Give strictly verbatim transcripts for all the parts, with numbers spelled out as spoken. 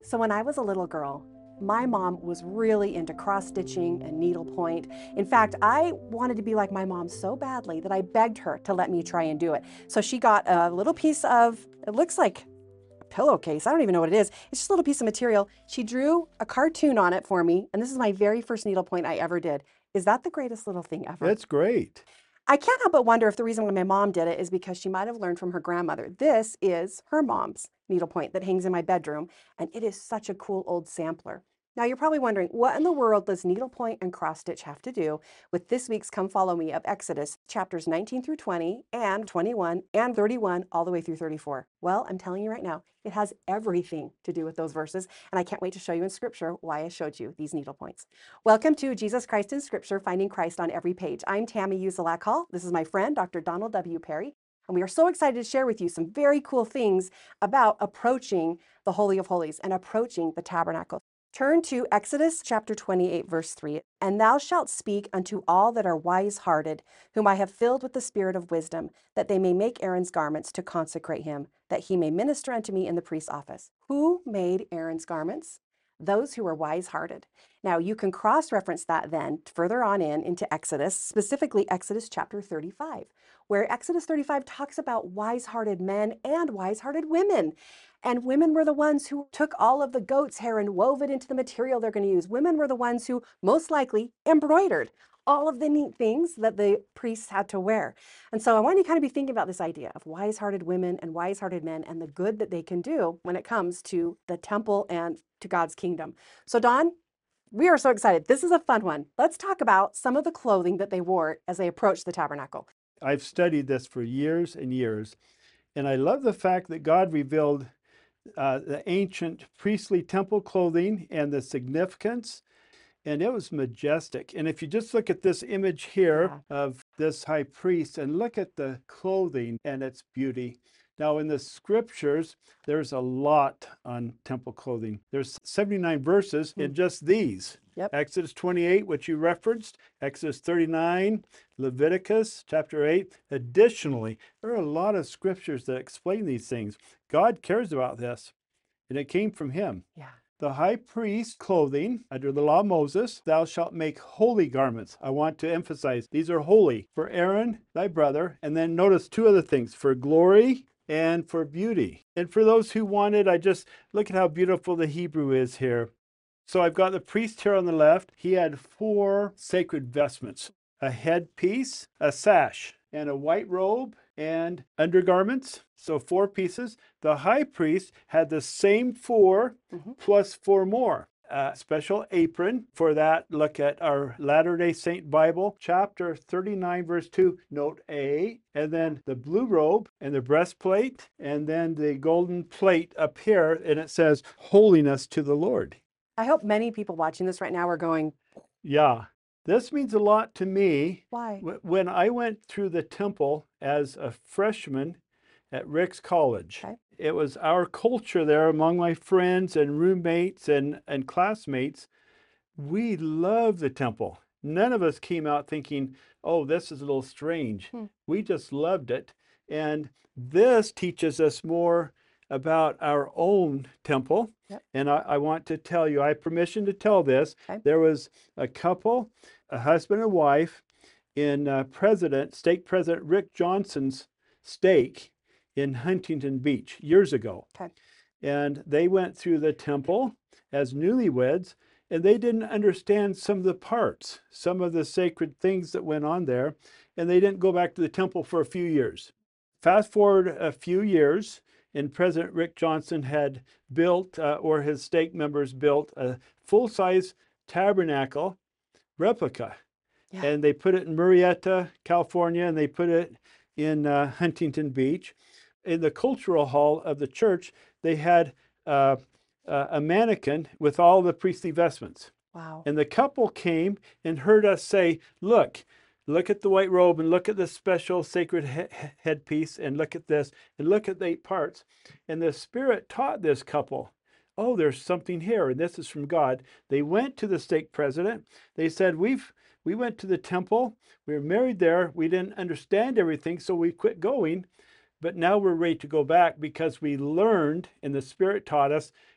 So when I was a little girl, my mom was really into cross stitching and needlepoint. In fact, I wanted to be like my mom so badly that I begged her to let me try and do it. So she got a little piece of, it looks like a pillowcase. I don't even know what it is. It's just a little piece of material. She drew a cartoon on it for me, and this is my very first needlepoint I ever did. Is that the greatest little thing ever? That's great. I can't help but wonder if the reason why my mom did it is because she might have learned from her grandmother. This is her mom's needlepoint that hangs in my bedroom, and it is such a cool old sampler. Now you're probably wondering, what in the world does needlepoint and cross stitch have to do with this week's Come Follow Me of Exodus, chapters nineteen through twenty, and twenty-one, and thirty-one, all the way through thirty-four? Well, I'm telling you right now, it has everything to do with those verses, and I can't wait to show you in Scripture why I showed you these needlepoints. Welcome to Jesus Christ in Scripture, Finding Christ on Every Page. I'm Tammy Uzelak Hall. This is my friend, Doctor Donald W. Perry, and we are so excited to share with you some very cool things about approaching the Holy of Holies and approaching the tabernacle. Turn to Exodus chapter twenty-eight, verse three. And thou shalt speak unto all that are wise-hearted, whom I have filled with the spirit of wisdom, that they may make Aaron's garments to consecrate him, that he may minister unto me in the priest's office. Who made Aaron's garments? Those who were wise-hearted. Now you can cross-reference that then further on in into Exodus, specifically Exodus chapter thirty-five, where Exodus thirty-five talks about wise-hearted men and wise-hearted women. And women were the ones who took all of the goat's hair and wove it into the material they're going to use. Women were the ones who most likely embroidered all of the neat things that the priests had to wear. And so I want you to kind of be thinking about this idea of wise-hearted women and wise-hearted men and the good that they can do when it comes to the temple and to God's kingdom. So Don, we are so excited. This is a fun one. Let's talk about some of the clothing that they wore as they approached the tabernacle. I've studied this for years and years, and I love the fact that God revealed uh, the ancient priestly temple clothing and the significance, and it was majestic. And if you just look at this image here Yeah. of this high priest and look at the clothing and its beauty. Now in the scriptures, there's a lot on temple clothing. There's seventy-nine verses in just these. Yep. Exodus twenty-eight, which you referenced, Exodus thirty-nine, Leviticus chapter eight. Additionally, there are a lot of scriptures that explain these things. God cares about this, and it came from him. Yeah. The high priest clothing under the law of Moses, thou shalt make holy garments. I want to emphasize these are holy for Aaron, thy brother. And then notice two other things, for glory and for beauty. And for those who wanted, I just look at how beautiful the Hebrew is here. So I've got the priest here on the left. He had four sacred vestments, a headpiece, a sash, and a white robe and undergarments. So four pieces. The high priest had the same four Mm-hmm. plus four more. A special apron for that. Look at our Latter-day Saint Bible, chapter thirty-nine, verse two, note A, and then the blue robe and the breastplate, and then the golden plate up here, and it says, holiness to the Lord. I hope many people watching this right now are going, Yeah, this means a lot to me. why? Wh- When I went through the temple as a freshman at Rick's College, Okay. it was our culture there among my friends and roommates and, and classmates. We loved the temple. None of us came out thinking, oh, this is a little strange. Hmm. We just loved it. And this teaches us more about our own temple. Yep. And I, I want to tell you, I have permission to tell this. Okay. There was a couple, a husband and wife, in uh, President, Stake President Rick Johnson's stake in Huntington Beach years ago. Okay. And they went through the temple as newlyweds, and they didn't understand some of the parts, some of the sacred things that went on there, and they didn't go back to the temple for a few years. Fast forward a few years, and President Rick Johnson had built, uh, or his stake members built, a full-size tabernacle replica. Yeah. And they put it in Murrieta, California, and they put it in uh, Huntington Beach. In the cultural hall of the church, they had uh, uh, a mannequin with all the priestly vestments. Wow. And the couple came and heard us say, look, look at the white robe and look at the special sacred he- headpiece and look at this and look at the eight parts. And the Spirit taught this couple, oh, there's something here, and this is from God. They went to the stake president. They said, we've we went to the temple. We were married there. We didn't understand everything, so we quit going. But now we're ready to go back because we learned, and the Spirit taught us,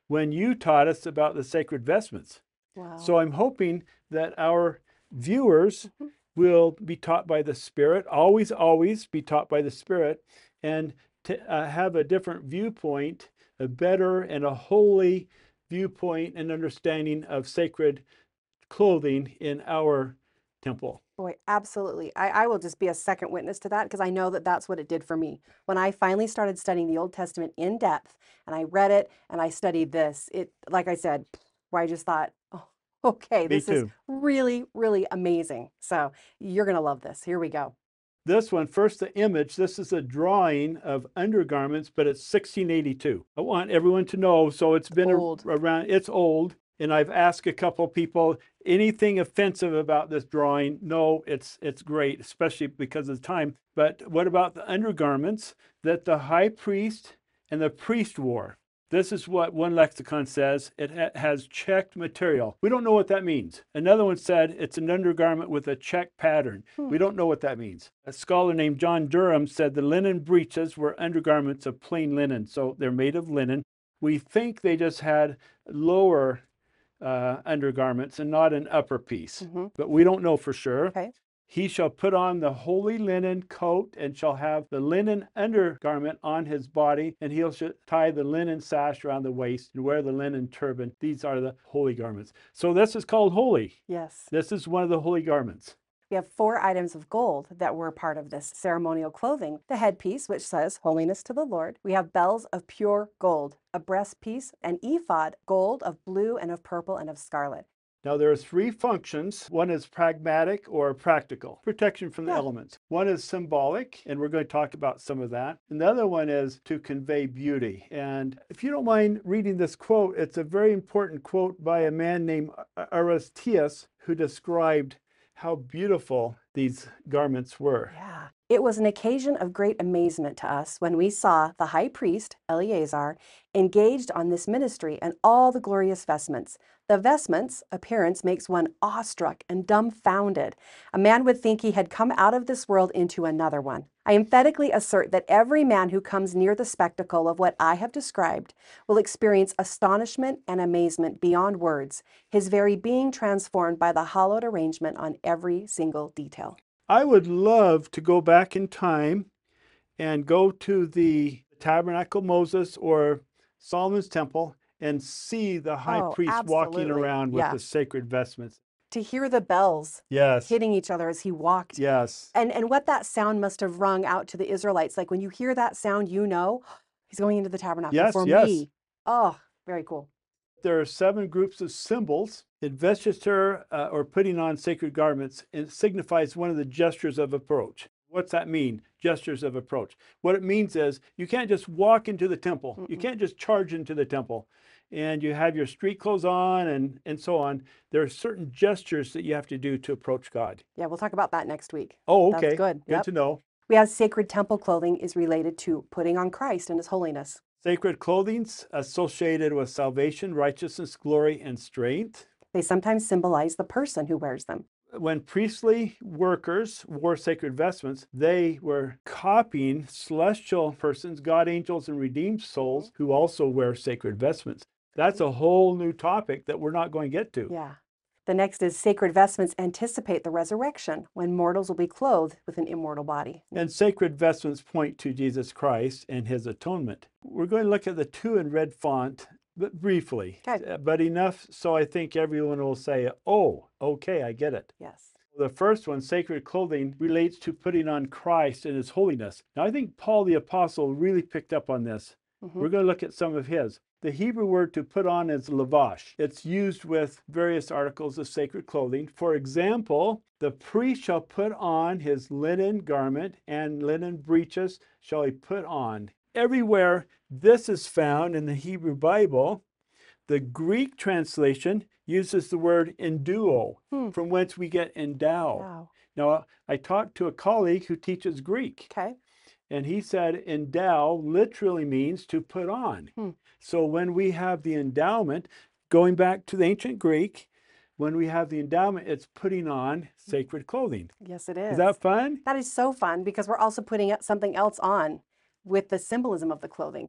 when you taught us about the sacred vestments. Wow. So I'm hoping that our viewers Mhm. will be taught by the Spirit, always, always be taught by the Spirit, and to uh, have a different viewpoint, a better and a holy viewpoint and understanding of sacred clothing in our temple. Boy, absolutely. I, I will just be a second witness to that because I know that that's what it did for me. When I finally started studying the Old Testament in depth and I read it and I studied this, it, like I said, where I just thought, oh, okay, Me this is too. really, really amazing. So you're going to love this. Here we go. This one, first the image, this is a drawing of undergarments, but it's sixteen eighty-two. I want everyone to know, so it's been a- Old. around, it's old, and I've asked a couple people, anything offensive about this drawing? No, it's it's great, especially because of the time. But what about the undergarments that the high priest and the priest wore? This is what one lexicon says. It ha- has checked material. We don't know what that means. Another one said it's an undergarment with a check pattern. Hmm. We don't know what that means. A scholar named John Durham said the linen breeches were undergarments of plain linen, so they're made of linen. We think they just had lower uh, undergarments and not an upper piece, hmm but we don't know for sure. Okay. He shall put on the holy linen coat and shall have the linen undergarment on his body, and he shall tie the linen sash around the waist and wear the linen turban. These are the holy garments. So this is called holy. Yes. This is one of the holy garments. We have four items of gold that were part of this ceremonial clothing. The headpiece, which says holiness to the Lord. We have bells of pure gold, a breastpiece, an ephod, gold of blue and of purple and of scarlet. Now, there are three functions. One is pragmatic or practical, protection from the Yeah. elements. One is symbolic, and we're going to talk about some of that. And the other one is to convey beauty. And if you don't mind reading this quote, it's a very important quote by a man named Aristeas, who described how beautiful these garments were. Yeah. It was an occasion of great amazement to us when we saw the high priest, Eleazar, engaged on this ministry and all the glorious vestments. The vestments' appearance makes one awestruck and dumbfounded. A man would think he had come out of this world into another one. I emphatically assert that every man who comes near the spectacle of what I have described will experience astonishment and amazement beyond words, his very being transformed by the hallowed arrangement on every single detail. I would love to go back in time and go to the Tabernacle of Moses or Solomon's Temple and see the high Oh, priest walking absolutely. around with Yeah. the sacred vestments. To hear the bells Yes. hitting each other as he walked. Yes. And and what that sound must have rung out to the Israelites. Like when you hear that sound, you know he's going into the tabernacle Yes, for yes. me. Oh, very cool. There are seven groups of symbols. Investiture uh, or putting on sacred garments, it signifies one of the gestures of approach. What's that mean? Gestures of approach. What it means is you can't just walk into the temple. You Mm-mm. can't just charge into the temple and you have your street clothes on and, and so on. There are certain gestures that you have to do to approach God. Yeah, we'll talk about that next week. Oh, That's okay. good. Good Yep. to know. We have sacred temple clothing is related to putting on Christ and his holiness. Sacred clothing's associated with salvation, righteousness, glory, and strength. They sometimes symbolize the person who wears them. When priestly workers wore sacred vestments, they were copying celestial persons, God angels, and redeemed souls who also wear sacred vestments. That's a whole new topic that we're not going to get to. Yeah. The next is sacred vestments anticipate the resurrection when mortals will be clothed with an immortal body. And sacred vestments point to Jesus Christ and his atonement. We're going to look at the two in red font, but briefly, Okay. uh, but enough so I think everyone will say, oh, okay, I get it. Yes. The first one, sacred clothing, relates to putting on Christ and his holiness. Now, I think Paul the Apostle really picked up on this. Mhm. We're going to look at some of his. The Hebrew word to put on is lavash. It's used with various articles of sacred clothing. For example, the priest shall put on his linen garment, and linen breeches shall he put on. Everywhere this is found in the Hebrew Bible, the Greek translation uses the word enduo, Hmm. from whence we get endow. Wow. Now, I talked to a colleague who teaches Greek, Okay. and he said endow literally means to put on. Hmm. So when we have the endowment, going back to the ancient Greek, when we have the endowment, it's putting on sacred clothing. Yes, it is. Is that fun? That is so fun because we're also putting something else on with the symbolism of the clothing.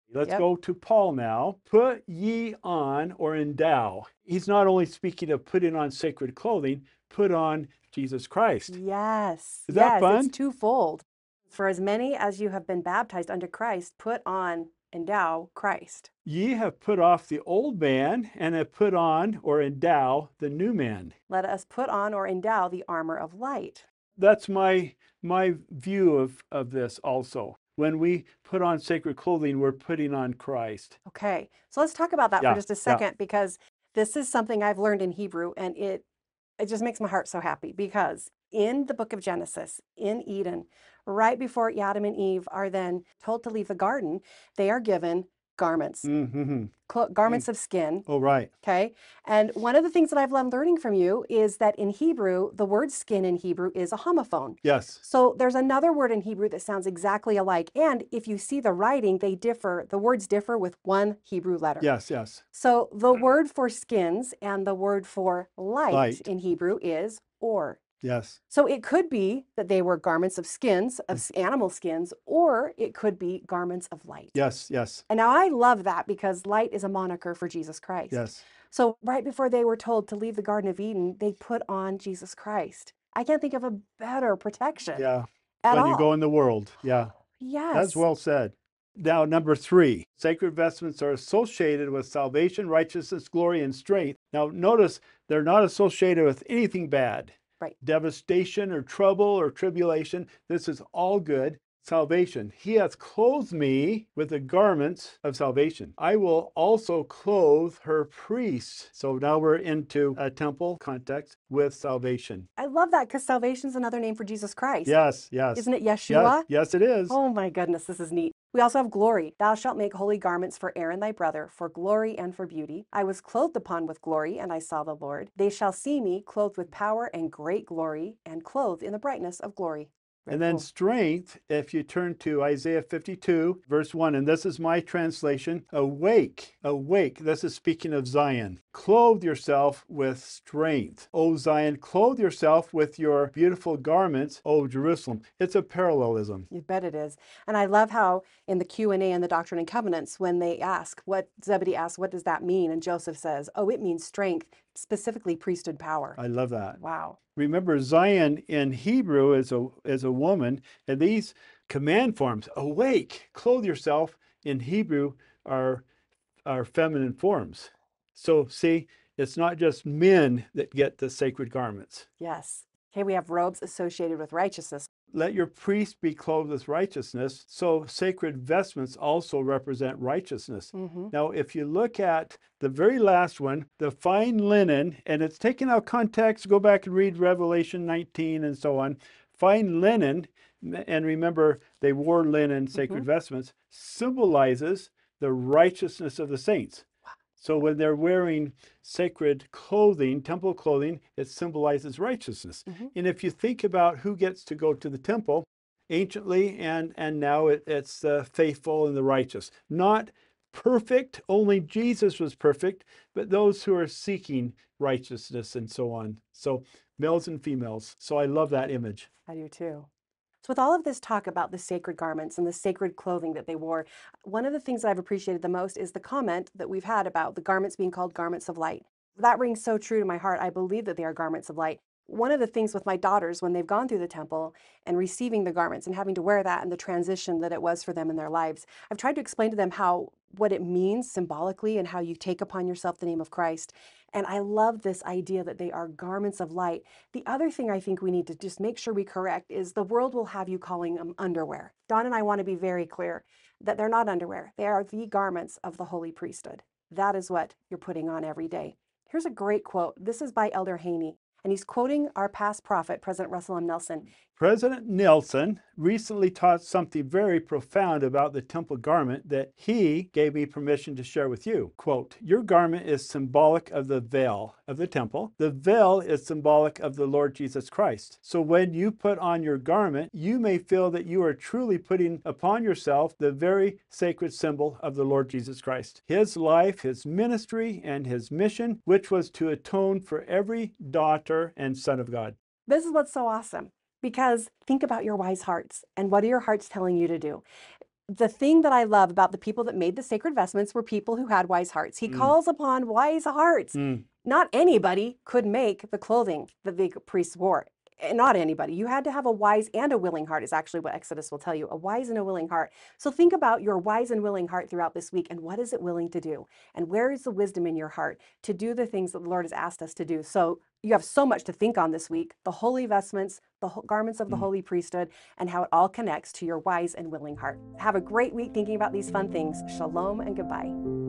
Let's Yep. go to Paul now. Put ye on or endow. He's not only speaking of putting on sacred clothing, put on Jesus Christ. Yes. Is that Yes. It's fun? twofold. For as many as you have been baptized unto Christ, put on, endow Christ. Ye have put off the old man and have put on or endow the new man. Let us put on or endow the armor of light. That's my my view of, of this also. When we put on sacred clothing, we're putting on Christ. Okay. So let's talk about that for Yeah, just a yeah. second, because this is something I've learned in Hebrew, and it it just makes my heart so happy, because in the book of Genesis, in Eden, right before Adam and Eve are then told to leave the garden, they are given garments, Mm-hmm. clo- garments of skin. Oh, right. Okay. And one of the things that I've loved learning from you is that in Hebrew, the word skin in Hebrew is a homophone. Yes. So there's another word in Hebrew that sounds exactly alike. And if you see the writing, they differ. The words differ with one Hebrew letter. Yes, yes. So the word for skins and the word for light, Light. in Hebrew is or. Yes. So it could be that they were garments of skins, of s- animal skins, or it could be garments of light. Yes, yes, And now I love that, because light is a moniker for Jesus Christ. yes. So right before they were told to leave the Garden of Eden, they put on Jesus Christ. I can't think of a better protection Yeah. at When all. you go in the world. Yeah. Yes. That's well said. Now, number three, sacred vestments are associated with salvation, righteousness, glory, and strength. Now, notice they're not associated with anything bad. Right. Devastation or trouble or tribulation. This is all good. Salvation. He hath clothed me with the garments of salvation. I will also clothe her priests. So now we're into a temple context with salvation. I love that, because salvation is another name for Jesus Christ. Yes, yes. Isn't it Yes, Yeshua? yes, it is. Oh my goodness, this is neat. We also have glory. Thou shalt make holy garments for Aaron thy brother, for glory and for beauty. I was clothed upon with glory, and I saw the Lord. They shall see me clothed with power and great glory, and clothed in the brightness of glory. Very And then cool. strength, if you turn to Isaiah fifty-two, verse one, and this is my translation, awake, awake. This is speaking of Zion. Clothe yourself with strength. O Zion, clothe yourself with your beautiful garments, O Jerusalem. It's a parallelism. You bet it is. And I love how in the Q and A and the Doctrine and Covenants, when they ask, what Zebedee asks, what does that mean? And Joseph says, oh, it means strength, specifically priesthood power. I love that. Wow. Remember, Zion in Hebrew is a, is a woman, and these command forms, awake, clothe yourself, in Hebrew are, are feminine forms. So see, it's not just men that get the sacred garments. Yes. Okay, we have robes associated with righteousness. Let your priest be clothed with righteousness. So sacred vestments also represent righteousness. Mm-hmm. Now, if you look at the very last one, the fine linen, and it's taken out of context, go back and read Revelation nineteen and so on. Fine linen, and remember, they wore linen, sacred Mm-hmm. vestments, symbolizes the righteousness of the saints. So when they're wearing sacred clothing, temple clothing, it symbolizes righteousness. Mm-hmm. And if you think about who gets to go to the temple, anciently and, and now it, it's the faithful and the righteous. Not perfect, only Jesus was perfect, but those who are seeking righteousness and so on. So males and females. So I love that image. I do too. So with all of this talk about the sacred garments and the sacred clothing that they wore, one of the things that I've appreciated the most is the comment that we've had about the garments being called garments of light. That rings so true to my heart. I believe that they are garments of light. One of the things with my daughters, when they've gone through the temple and receiving the garments and having to wear that, and the transition that it was for them in their lives, I've tried to explain to them how what it means symbolically and how you take upon yourself the name of Christ. And I love this idea that they are garments of light. The other thing I think we need to just make sure we correct is the world will have you calling them underwear. Dawn and I want to be very clear that they're not underwear. They are the garments of the holy priesthood. That is what you're putting on every day. Here's a great quote. This is by Elder Haney, and he's quoting our past prophet, President Russell M. Nelson. President Nelson recently taught something very profound about the temple garment that he gave me permission to share with you. Quote, your garment is symbolic of the veil of the temple. The veil is symbolic of the Lord Jesus Christ. So when you put on your garment, you may feel that you are truly putting upon yourself the very sacred symbol of the Lord Jesus Christ. His life, his ministry, and his mission, which was to atone for every daughter and son of God. This is what's so awesome. Because think about your wise hearts and what are your hearts telling you to do? the thing that I love about the people that made the sacred vestments were people who had wise hearts. He Mm. calls upon wise hearts. Mm. Not anybody could make the clothing that the priests wore. Eh, Not anybody. You had to have a wise and a willing heart, is actually what Exodus will tell you, a wise and a willing heart. So think about your wise and willing heart throughout this week, and what is it willing to do? And where is the wisdom in your heart to do the things that the Lord has asked us to do? So you have so much to think on this week, the holy vestments, the ho- garments of the Mm. holy priesthood, and how it all connects to your wise and willing heart. Have a great week thinking about these fun things. Shalom and goodbye.